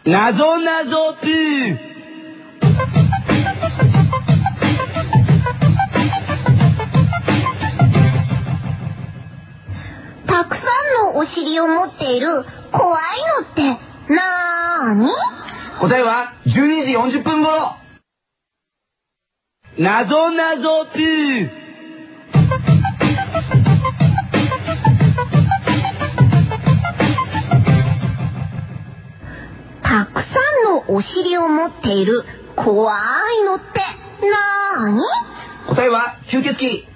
なぞなぞプー。 たくさんのお尻を持っている怖いのってなーに？ 答えは12時40分頃。なぞなぞプー。 たくさんのお尻を持っている怖いのってなーに？ 答えは吸血鬼。